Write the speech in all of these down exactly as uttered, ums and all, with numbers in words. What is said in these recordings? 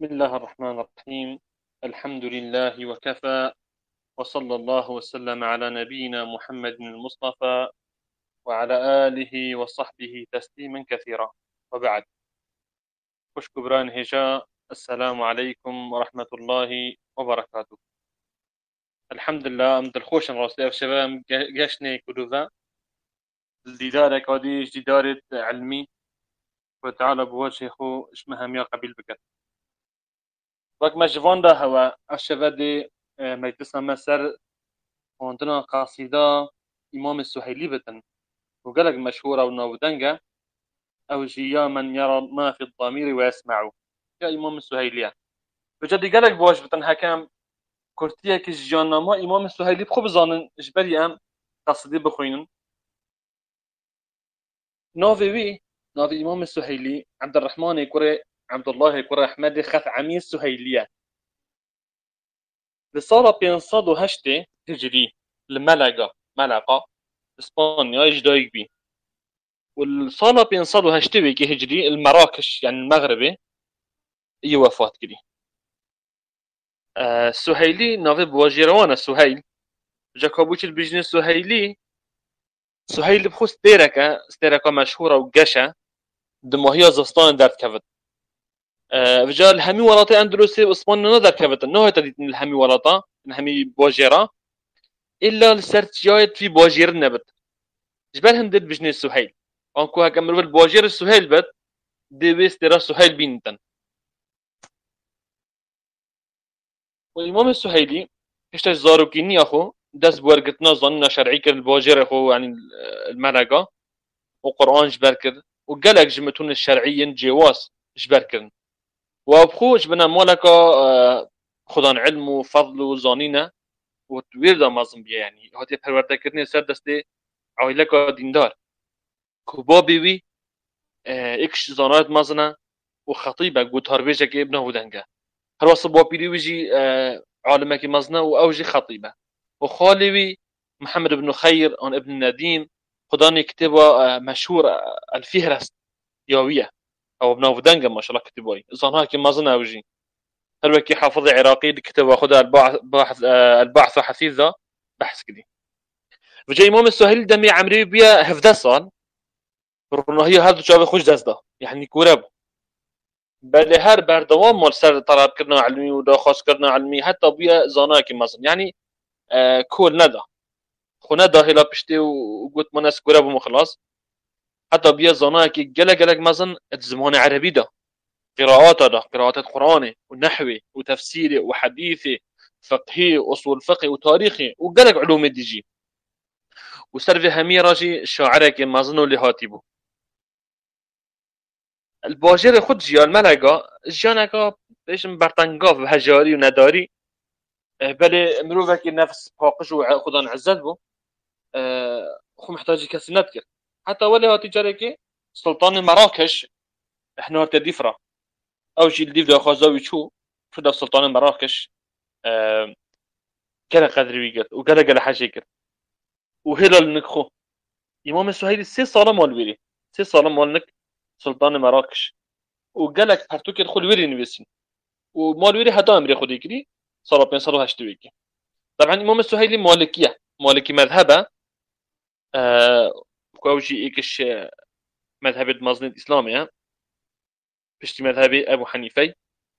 بسم الله الرحمن الرحيم. الحمد لله وكفى، وصلى الله وسلم على نبينا محمد المصطفى وعلى آله وصحبه تسليما كثيرا، وبعد. خوش كبران هجاء، السلام عليكم ورحمة الله وبركاته. الحمد لله أمد الخوش راسي شباب جاشني كدوذا الديدار كودي جدارة علمي وتعالى بوجه خو اسمها ميا قبيل بكت وقت ما جوان ده هوا الشباب دي ميتسنا مسر وعندنا قصيدة إمام السهيلي بتن وقالك مشهورة ونودنجة أو جيا من يرى ما في الضمير ويسمعه يا إمام السهيلية بجد قالك بواش بتن هكام كرتية كجيانا ما إمام السهيلي بخو بزانن جبري أم قصيدة بخوينن نوفي وي نوفي إمام السهيلي عبد الرحمن يكوري عبد الله يكوري أحمد خف عمي السهيلية لصالة بينصاد هشتي تجري الملقة ملقة إسبانيا إجدايق بي والصالة بينصاد هشتي كي هجري المراكش يعني المغربي إي وفاة كري آه السهيلي نوفي بواجيروان السهيل جاكوبوش البجن السهيلي سهيل بخو ستيركا ستيركا مشهورة وقشة دموهية زستان دارت كفت أه رجال همي ولاطي أندلسي وإسبانيا ندار كفت إنه تديت الهمي ولاطا الهمي بواجيرا إلا السرت جايت في بواجير نبت جبال هندل بجن السهيل أنكو هكمل بالبواجير السهيل بت دي بيس ترى السهيل بينتن والإمام السهيلي اشتاج زارو كيني أخو داس بورقتنا ظننا شرعي كر البواجير أخو يعني الملقة وقرآن جبر كر وقالك جمتون الشرعيين جواز جبر كرن وابخو جبنا مولكا خدان علم وفضل وزانينة وتوير دا مازم بيا يعني هاتي پرورده كرني سر دستي عائلكا ديندار كوبابي وي اكش زانات مازنة وخطيبة قد هربيجة كي ابنه ودنگا هر وصل بابيلي ويجي عالمك مازنة وأوجي خطيبة وخالي محمد بن خير عن ابن نديم خداني كتابة مشهور الفهرست ياوية أو ابن ودنگا ما شاء الله كتابي زانها كي مازنة أوجي هل وكي حافظ عراقي كتابة خدها البحث البحث حثيثة بحث كدي وجاي إمام السهيل دمي عمري بيا هفدا صال رغم هي هذا شاب خوش دزده يعني كورب بل هر بردوام مال سر طلب كرنا علمي ودا خاص كرنا علمي حتى بيا زاناكي مثلا يعني آه كول ندا خو ندا هلا بشتي وقلت مناس كورب ومخلص حتى بيا زاناكي جلا جلا مثلا الزمان عربي ده قراءات ده قراءات القرآن ونحوي وتفسيري وحديثي فقهي وأصول فقهي وتاريخي وجلك علوم الديجي وسرفي همي راجي الشاعرك مازنو اللي هاتيبو الباجر خود جيان ملقا جيانكا بيش مبرتنقاف بهجاري ونداري بل مروفك نفس باقش وخدان عزت بو خو محتاج كسي نذكر حتى ولي هاتي جاريكي سلطان مراكش احنا هاتي ديفرا او جي الديف دا خازاوي شو فدا سلطان مراكش كلا قدري ويقت وكلا قلا حاجة كر وهلال نكخو إمام السهيلي سي صالة مال ويري سي صالة مالنك سلطان مراكش وقالك هرتوك يدخل ويري نويسين ومال ويري هدا أمري خودي كري صار بين صار هشتويكي طبعا إمام السهيلي مالكية مالكي مذهبه آه كوجي إيكش مذهب المازن الإسلامي بشتي مذهبي أبو حنيفة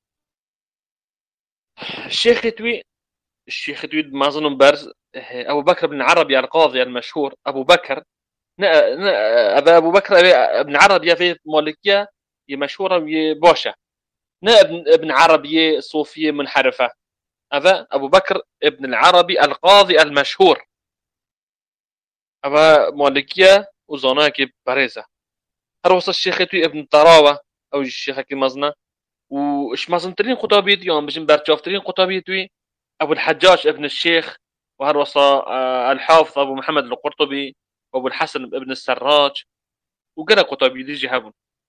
الشيخ توي الشيخ توي مازن برز أبو بكر بن عربي القاضي المشهور أبو بكر نا نا أبا أبو بكر ابن عربي في مالكية مشهورة وباشا نا ابن ابن عربي صوفية منحرفة أبا أبو بكر ابن العربي القاضي المشهور أبا مالكية وزناكي باريزة هروس الشيخ توي ابن طراوة أو الشيخ كي مزنا وش مزنترين خطابيتي يوم بجن برشافترين خطابيتي أبو الحجاج ابن الشيخ وهروس الحافظ أبو محمد القرطبي وابو الحسن ابن السراج وقرا قطبي ديجي هبون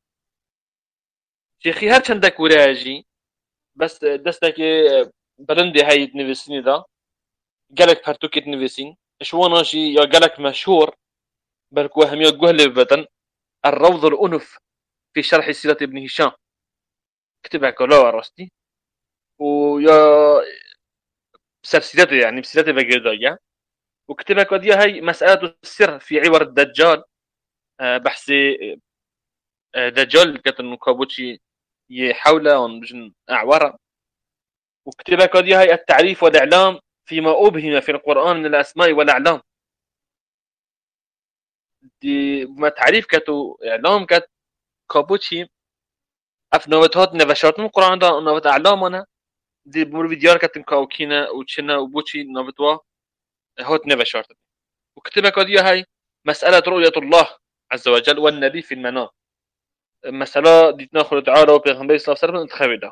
شيخي هر چندك وراجي بس دستك بلندي هاي تنفسيني دا قالك برتوكي تنفسين اشواناشي يا قالك مشهور بلكو هم يقول بتن الروض الأنف في شرح سيرة ابن هشام كتبها كلها رستي ويا بسلسلته يعني بسلسلته بقيدايا. وكتبك ودي هاي مسألة السر في عبر الدجال. آه، بحثي آه، دجال كتن كابوتشي يحاول ونجن أعورا. وكتبك ودي هاي التعريف والإعلام فيما أبهم في القرآن من الأسماء والأعلام. دي ما تعريف كتو إعلام كت كابوتشي أفنوتات نفشات من القرآن ده نوت أعلامنا دي بمر فيديار كتن كاوكينا وتشنا وبوتشي نوتوا هوت نفشات. وكتبك ودي هاي مسألة رؤية الله عز وجل والنبي في المنام. مسألة دي تناخذ تعالى وبيغمبر صلى الله عليه وسلم انتخابه.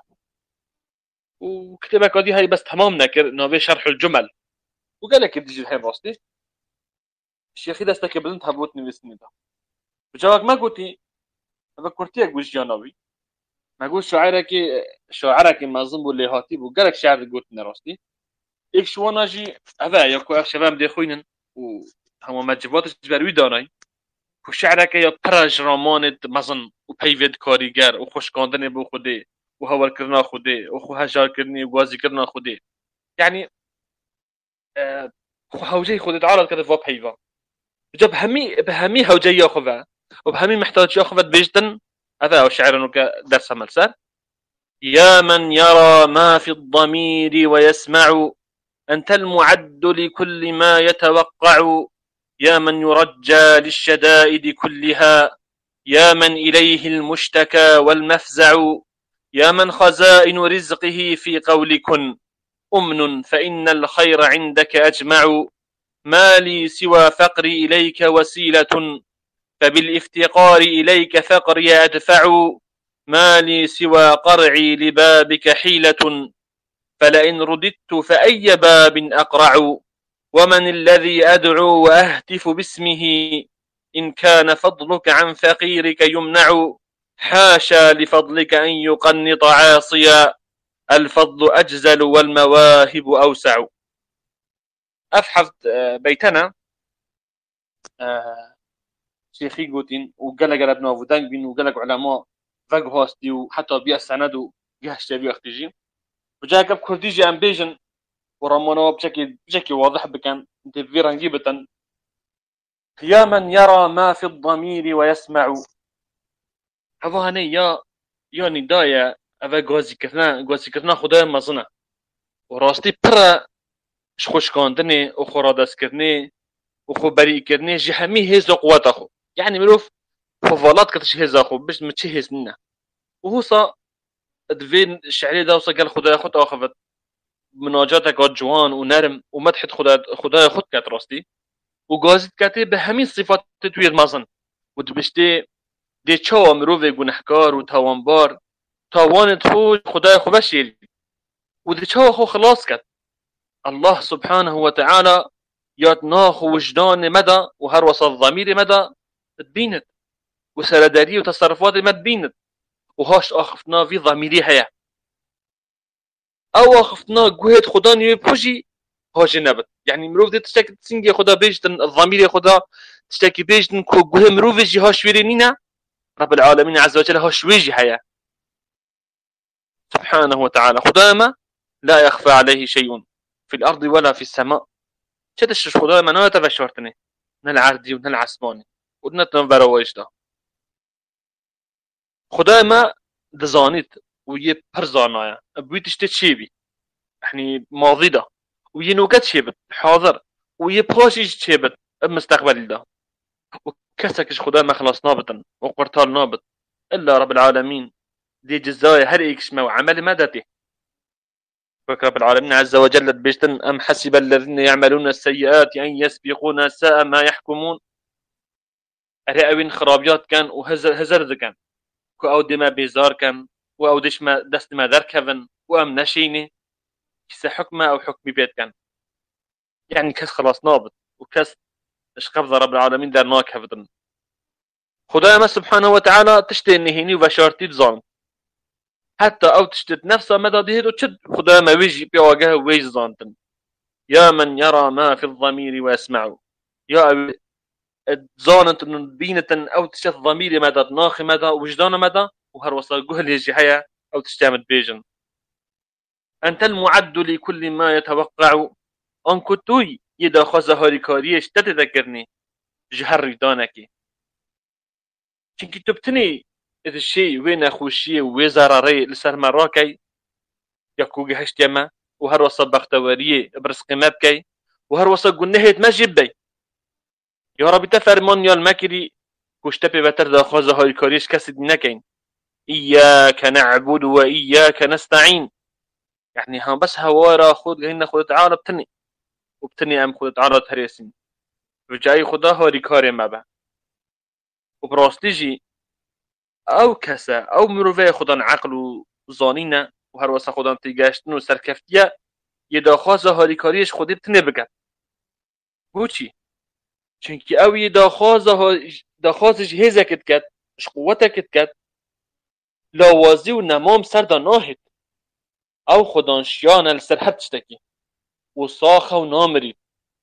وكتبك ودي هاي بس تمام نكر انه بي شرح الجمل. وقال لك بدي الحين راستي الشيخ ده استكبرت هبوتني بسني ده. وجاك ما قلتي فكرتيك وش جانبي ما قلت شاعرك شاعرك ما ظن اللي هاتي وقال لك شعر قلت راستي ايش شو انا جي هذا يا كو شباب دي خوينن وهم ما جبوتش بروي داناي وشعرك يا برج رامانت مزن وبيفيد كاريجر وخوش كاندني بو خودي وهول كرنا خودي وخو هجار كرني وغازي كرنا خودي يعني آه هوجي خودي تعالى كذا فوق حيفا جاب همي بهمي هوجي ياخذها وبهمي محتاج ياخذ بيجتن. هذا هو الشعر انه درس ملسان. يا من يرى ما في الضمير ويسمع أنت المعد لكل ما يتوقع. يا من يرجى للشدائد كلها يا من إليه المشتكى والمفزع. يا من خزائن رزقه في قول كن أمن فإن الخير عندك أجمع. ما لي سوى فقري إليك وسيلة فبالافتقار إليك فقري أدفع. ما لي سوى قرعي لبابك حيلة فلئن رددت فأي باب أقرع. ومن الذي أدعو وأهتف باسمه إن كان فضلك عن فقيرك يمنع. حاشا لفضلك أن يقنط عاصيا الفضل أجزل والمواهب أوسع. أفحف بيتنا شيخي قوتين وقال قال ابن أبو دانبين وقال علماء فاق هاستي وحتى بيع السند وجهش تبيع اختجي وجاء قب كرديجي أمبيجن ورمونا بشكل بشكل واضح بكان انت في رنجيبة. يا من يرى ما في الضمير ويسمع. هذا هني يا يا ندايا أبا جوازي كثنا جوازي كثنا خدای مزنا وراستي برا شخوش كاندني وخرادس كرني وخو بري كرني جي همي هز قوات أخو يعني مروف فضلات كتش هز أخو بش متشي هز منا وهو صا دفين الشعري ده وصا قال خدای خد أخفت مناجاتك جوان ونرم ومدحت خدای خدای خد كات راستي وجوازت كاتي بهمي صفات تتوير مزن ودبشتي دي چاو مروف گنهكار وتوانبار تاوانت خو خدای خو بشيل ودي چاو خو خلاص كات الله سبحانه وتعالى ياتناخ وجدان مدى وهر وصل ضمير مدى تبينت وسرداري وتصرفات ما تبينت وهاش اخفتنا في ضميري هيا او اخفتنا جهد خدا نيو بوجي هاش نبت يعني مروف دي تشتكي تسنجي خدا بيجتن الضمير خدا تشتكي بيجتن كو جهد مروف جي هاش ويرينينا رب العالمين عز وجل هاش ويجي هيا سبحانه وتعالى خدا ما لا يخفى عليه شيء في الأرض ولا في السماء. شدش خدا ما نوى تفشرتني نل عردي ونل عسماني ودنتنا براويش ده خدا ما دزانيت ويه برزانايا بويتش تشيبي يعني ماضي ده ويه نوقت شيبت حاضر ويه باشيش شيبت المستقبل ده وكسكش خدا ما خلاص نابطن وقرطال نابط إلا رب العالمين دي جزايا هر إيكش ما وعمل مدته رب العالمين عز وجل بيشتن أم حسب الذين يعملون السيئات أن يسبقون ساء ما يحكمون. أرأوين خرابيات كان وهزر كان كو أو دما بيزار كان وأو دش ما دست ما ذر كفن وأم نشيني كيس حكمة أو حكم بيت كان يعني كاس خلاص نابط وكاس إش قبض رب العالمين دار ناك هفدن خدايا ما سبحانه وتعالى تشتي نهيني وبشارتي بظالم حتى أو تشتت نفسه مدى دهيد وتشد خدا ما ويجي بيواجهه ويج زانتن. يا من يرى ما في الضمير ويسمعه يا زانت بينة أو تشت ضميري مدى ناخي مدى وجدان مدى وهر وصل جهل يجي هيا أو تشتامت بيجن أنت المعد لكل ما يتوقع آن كتوي يدا خوازه هاریکاریش تتذكرني جهر ریدانکی چونکی تو بتنی ادشی و نخوشی و ضرری لسر مراکی یا کوگه هشتیما و هر وصا بختواریه برسق مبکی و هر وصا گنهت مجب بی یا ربی تفرمان یا المکری كشتبي بتر دا خوازه هاریکاریش کسی دی نکین إياك نعبد وإياك نستعين يعني هم بس هوارا خود جهنا خود تعالى بتني وبتني أم خود تعالى تهريسين وجاي خدا هاریکار ما به وبراستيجي أو كسا أو مروفي خدا عقل وظانينا وهر وسا خدا تيجاشتن وسركفتيا يدا خوازه هاریکاریش خودی بتني بگن بوچی چونکی او يدا خوازه دا خوازش هزكت كت اش قوتك كت لاوازی و نمام سر دا ناهد او خدانشیان السرحت شتکی و صاخ و نامري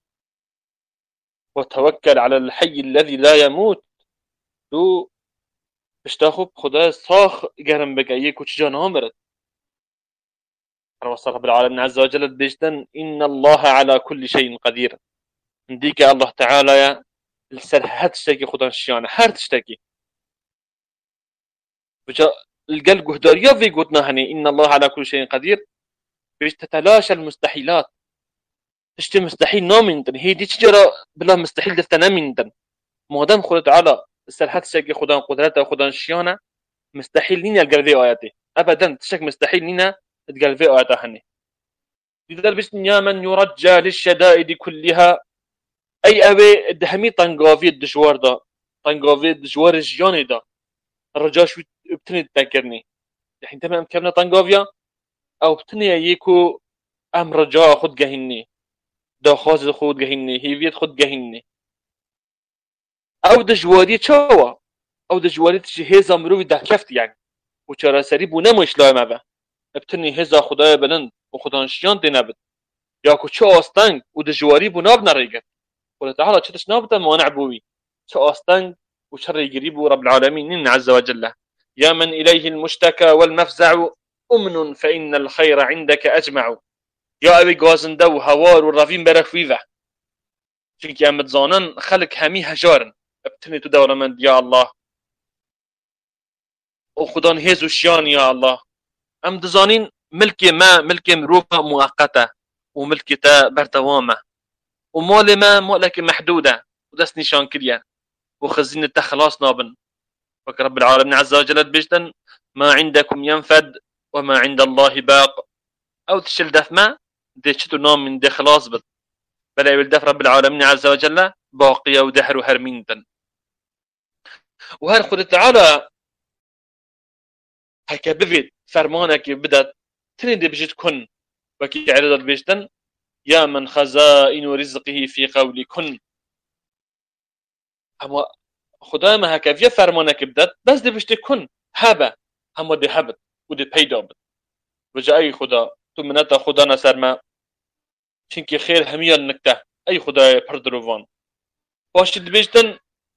وتوكل على الحي الذي لا يموت تو بشتاخب خدا صاخ قرم بقى كوش جان نامرد رب رب العالمين عز وجل بيجدن إن الله على كل شيء قدير نديك الله تعالى يا السرحت شتكي خدانشيان هر تشتكي وجا القلب قهداريا في قوتنا هني إن الله على كل شيء قدير بيش تتلاشى المستحيلات تشتي مستحيل نامندن هي دي تجرى بلا مستحيل دفتنا مندن مادام خدا تعالى السرحت شتكي خدان قدرته وخدان شيانه مستحيل نينا القلب في آياته أبدا تشك مستحيل نينا القلب في آياته هني لذلك بيش يا من يرجى للشدائد كلها أي أبي دهمي طنقافي الدجوار دا طنقافي الدجوار الجياني دا الرجاء شو بتني تذكرني الحين تمام كمنا طنقافيا أو بتني يكو أم رجاء خد جهني دا خاز خود جهني هي فيت خد جهني أو دجواري تشوا أو دجواري تجهز أمروي ده كفت يعني وشرا سريب ونمش لا ما به بتني هزا خدايا بلند وخدانشيان دينابد يا كو شو أستنج ودجواري بناب نريجت ولا تعالى شتش نابتا موانع بوي شو أستنج وشر يقريب رب العالمين عز وجل يا من إليه المشتكى والمفزع أمن فإن الخير عندك أجمع يا أبي قازن دو هوار والرافين برخويفة چونك يا متزانن خلق همي هجارن ابتني تدور من يا الله وخدان هزو شيان يا الله أم دزانين ملكي ما ملكي مروفة مؤقتة وملكي تا بردوامة ومال ما مالك محدودة ودس نشان كريا وخزينة تخلاص نابن فك رب العالمين عز وجل بجدن ما عندكم ينفد وما عند الله باق أو تشل دف ما دي شتو نام من دي خلاص بد بلا يولدف رب العالمين عز وجل باقية ودهر وهرمين دن وهر خد تعالى هكا بفيد فرمانك بدأت تنين دي بجد كن وكي عرضت بجدن يا من خزائن رزقه في قول كن اما خدا ما هكا في فرمانك بدأت بس دي بجد كن هبا هم دي هبت ودي پیدا بد وجا اي خدا تو منتا خدا نسر ما چنكي خير هميا نكته اي خدا پردروان باشد بجدن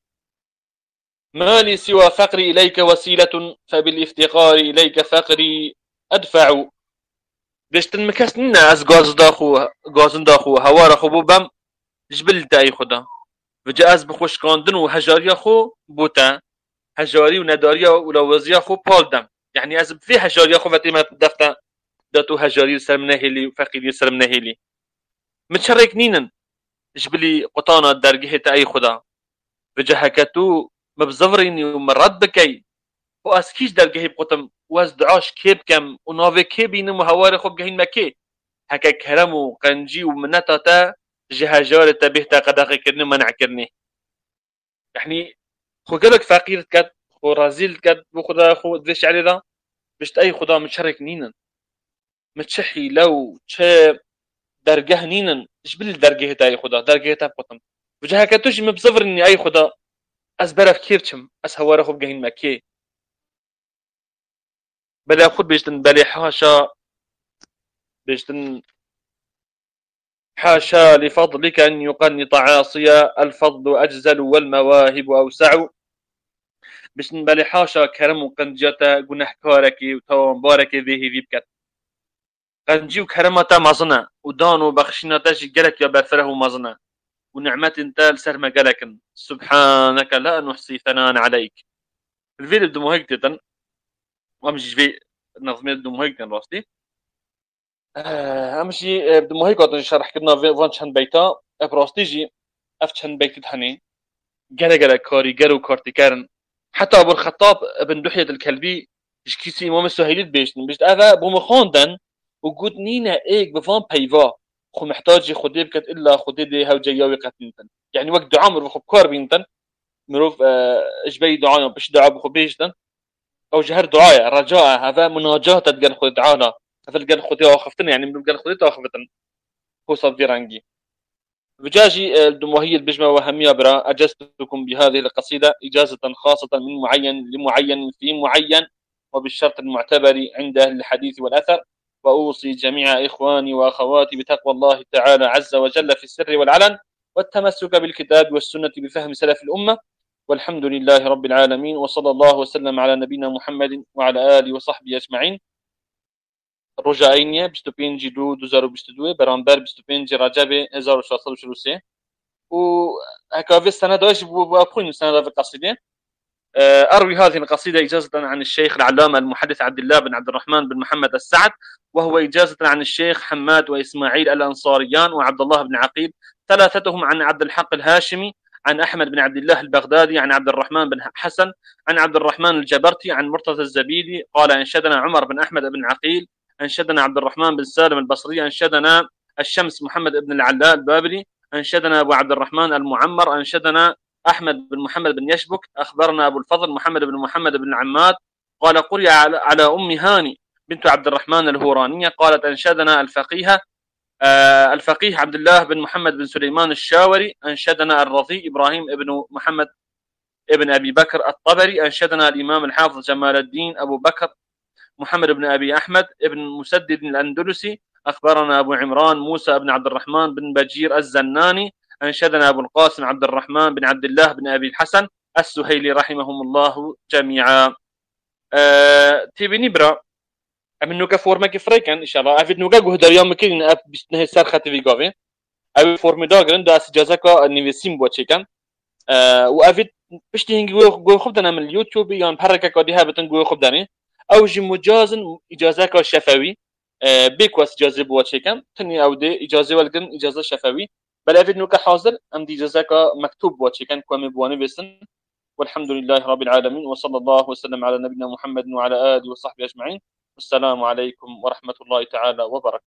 ما لي سوى فقري إليك وسيلة فبالافتقار إليك فقري أدفع بجتن مكسننا از غاز داخو غازن داخو هوار خو بم جبل تاي خدا وجا از بخوش كاندن وهجاريا خو بوتا هجاري ونداريا ولوزيا خو بالدم يعني از في هجاريا خو فتيمه دفتا داتو هجاري سلمناهلي وفقيري سلمناهلي متشرك نينن جبلي قطانا درجه تاي خدا وجهكتو مبزوريني ومرد بكي واسكيش درجه بقطم واز دعاش كيب كم ونافي كيبين وهواري خوب جهين مكي هكا كرم وقنجي ومنتا تا جهاجار تبهتا قداقي كرني منع كرني يعني خو قالك فقير كات خو رازيل كات بخدا خو ذي شعري ذا بشت اي خدا متشرك نينن متشحي لو تشا درجه نينن جبل درجه تاي خدا درجه تا بقطم وجهك توش مبزورني اي خدا از برف كيرتشم از هواري خوب جهين مكي بلا خود بيجتن بلي حاشا بيجتن حاشا لفضلك أن يقنط عاصيا الفضل أجزل والمواهب أوسع بيجتن بلي حاشا كرم قنجتا قنح كاركي وتوان باركي ذيه ذيبكت قنجي وكرمتا مزنا ودانو بخشنا تجي قالك يا برفره مزنا ونعمة انت لسر ما قالك سبحانك لا نحصي ثناء عليك الفيديو بدو مهيكتن وامشي في نظمية بدو مهيكتن راستي امشي بدو مهيكتن شرح كنا فان شان بيتا براستيجي افتشان بيت تهني قال قال كاري قالوا كارتي كارن حتى ابو الخطاب ابن دحية الكلبي اشكيسي امام السهيليت بيشتن بيشت اذا بومخوندن وقود نينا ايك بفان بيفا خو محتاج خدي بكت الا خدي دي هاو جياوي قتنتن يعني وقت دعاء مروف بكار بينتن مروف اش بي دعاء بش دعاء بخو بيشتن او جهر دعاء رجاء هذا مناجاة تلقى خد دعانا هذا تلقى خدي واخفتن يعني من تلقى خدي واخفتن هو صدي رانجي بجاجي الدموهية البجمة وهمية برا أجزتكم بهذه القصيدة إجازة خاصة من معين لمعين في معين وبالشرط المعتبر عند أهل الحديث والأثر وأوصي جميع إخواني وأخواتي بتقوى الله تعالى عز وجل في السر والعلن والتمسك بالكتاب والسنة بفهم سلف الأمة والحمد لله رب العالمين وصلى الله وسلم على نبينا محمد وعلى آله وصحبه أجمعين. رجعينية بیست و پنج دو دو هزار و بیست و دو برانبر بیست و پنج رجب هزار و ششصد و چهل و سه و هكذا السنة داش بأخوين السنة في القصيدة. أروي هذه القصيدة إجازة عن الشيخ العلامة المحدث عبد الله بن عبد الرحمن بن محمد السعد، وهو إجازة عن الشيخ حماد وإسماعيل الأنصاريان وعبد الله بن عقيل، ثلاثتهم عن عبد الحق الهاشمي، عن أحمد بن عبد الله البغدادي، عن عبد الرحمن بن حسن، عن عبد الرحمن الجبرتي، عن مرتضى الزبيدي قال أنشدنا عمر بن أحمد بن عقيل، أنشدنا عبد الرحمن بن سالم البصري، أنشدنا الشمس محمد بن العلاء البابلي، أنشدنا أبو عبد الرحمن المعمر، أنشدنا أحمد بن محمد بن يشبك، أخبرنا أبو الفضل محمد بن محمد بن عماد قال قرئ على أم هاني بنت عبد الرحمن الهورانية قالت أنشدنا الفقيه آه الفقيه عبد الله بن محمد بن سليمان الشاوري، أنشدنا الرضي إبراهيم بن محمد ابن أبي بكر الطبري، أنشدنا الإمام الحافظ جمال الدين أبو بكر محمد بن أبي أحمد ابن مسدد الأندلسي، أخبرنا أبو عمران موسى بن عبد الرحمن بن بجير الزناني، أنشدنا أبو القاسم عبد الرحمن بن عبد الله بن أبي الحسن السهيلي رحمهم الله جميعا. أه تبي نبرة من نوكا فورما كفريكان إن شاء الله أفيد نوكا جهد اليوم مكين أب بستنه سرخة في قافي أو فورم داغرن داس جازكا نيفسيم بوتشيكان أه وأفيد بشتي هنجي جو خبدنا من اليوتيوب يعني بحركة كوديها بتنجو خبداني أو جي مجازن إجازة شفوي أه بيكواس إجازة بوتشيكان تني أو دي إجازة والجن إجازة شفوي بل أفيد نوكا حاضر أم دي إجازة مكتوب بوتشيكان كوامي بواني بسن. والحمد لله رب العالمين وصلى الله وسلم على نبينا محمد وعلى آله وصحبه أجمعين. والسلام عليكم ورحمة الله تعالى وبركاته.